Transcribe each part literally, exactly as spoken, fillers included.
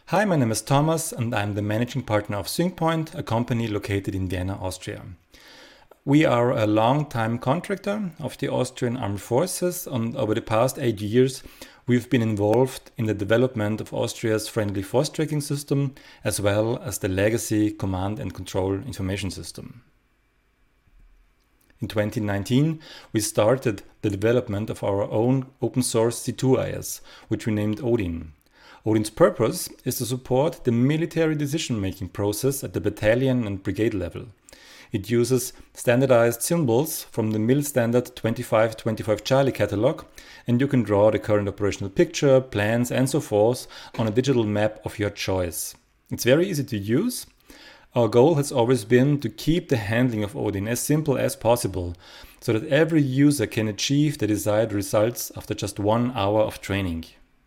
Hi, my name is Thomas and I'm the managing partner of SyncPoint, a company located in Vienna, Austria. We are a long-time contractor of the Austrian Armed Forces, and over the past eight years we've been involved in the development of Austria's friendly force tracking system as well as the legacy command and control information system. In twenty nineteen, we started the development of our own open source C two I S, which we named Odin. Odin's purpose is to support the military decision-making process at the battalion and brigade level. It uses standardized symbols from the MIL standard twenty-five twenty-five Charlie catalog, and you can draw the current operational picture, plans and so forth on a digital map of your choice. It's very easy to use. Our goal has always been to keep the handling of Odin as simple as possible, so that every user can achieve the desired results after just one hour of training.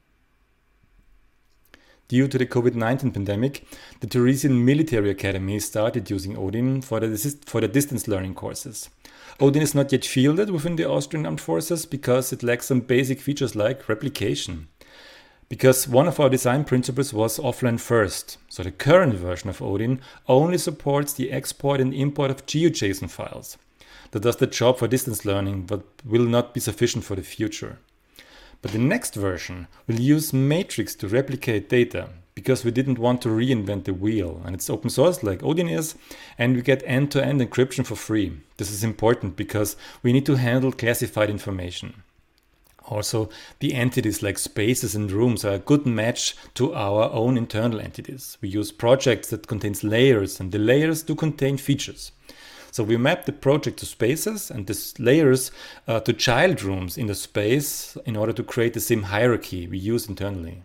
Due to the COVID nineteen pandemic, the Theresian Military Academy started using Odin for the, for the distance learning courses. Odin is not yet fielded within the Austrian Armed Forces because it lacks some basic features like replication. Because one of our design principles was offline first, so the current version of Odin only supports the export and import of GeoJSON files. That does the job for distance learning, but will not be sufficient for the future. But the next version will use Matrix to replicate data, because we didn't want to reinvent the wheel, and it's open source like Odin is, and we get end-to-end encryption for free. This is important because we need to handle classified information. Also, the entities like spaces and rooms are a good match to our own internal entities. We use projects that contains layers, and the layers do contain features. So we map the project to spaces and the layers uh, to child rooms in the space in order to create the same hierarchy we use internally.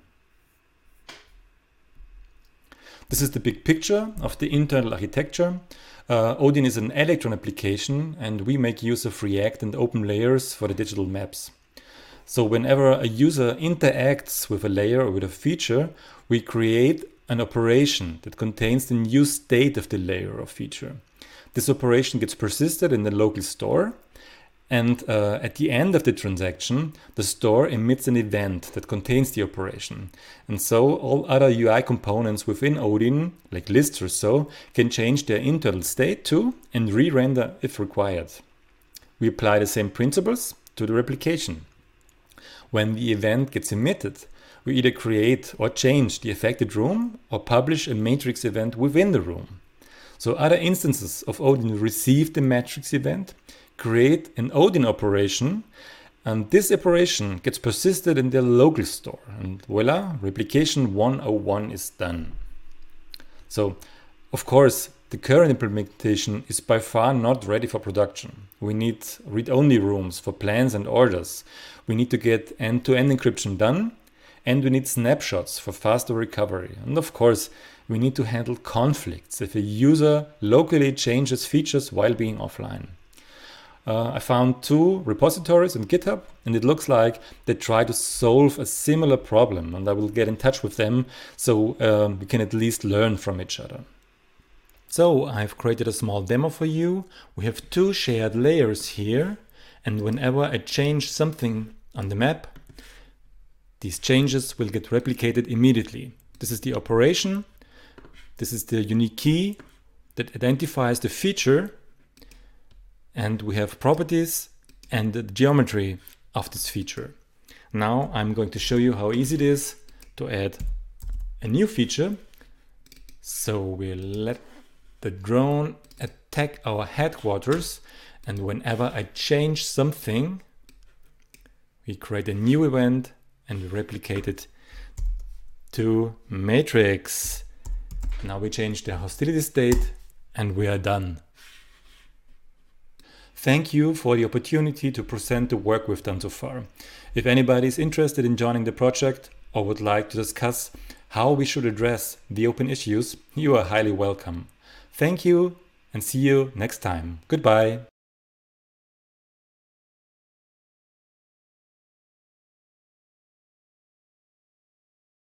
This is the big picture of the internal architecture. Uh, Odin is an Electron application, and we make use of React and open layers for the digital maps. So whenever a user interacts with a layer or with a feature, we create an operation that contains the new state of the layer or feature. This operation gets persisted in the local store, and uh, at the end of the transaction, the store emits an event that contains the operation. And so all other U I components within Odin, like lists or so, can change their internal state too and re-render if required. We apply the same principles to the replication. When the event gets emitted, we either create or change the affected room or publish a matrix event within the room. So other instances of Odin receive the matrix event, create an Odin operation, and this operation gets persisted in their local store. And voila, replication one oh one is done. So, of course, the current implementation is by far not ready for production. We need read-only rooms for plans and orders. We need to get end-to-end encryption done, and we need snapshots for faster recovery. And of course, we need to handle conflicts if a user locally changes features while being offline. Uh, I found two repositories on GitHub, and it looks like they try to solve a similar problem, and I will get in touch with them so um, we can at least learn from each other. So I've created a small demo for you. We have two shared layers here, and whenever I change something on the map, these changes will get replicated immediately. This is the operation. This is the unique key that identifies the feature, and we have properties and the geometry of this feature. Now I'm going to show you how easy it is to add a new feature. So we'll let the drone attack our headquarters, and whenever I change something, we create a new event and replicate it to matrix. Now we change the hostility state and we are done. Thank you for the opportunity to present the work we've done so far. If anybody is interested in joining the project or would like to discuss how we should address the open issues, you are highly welcome. Thank you and see you next time. Goodbye.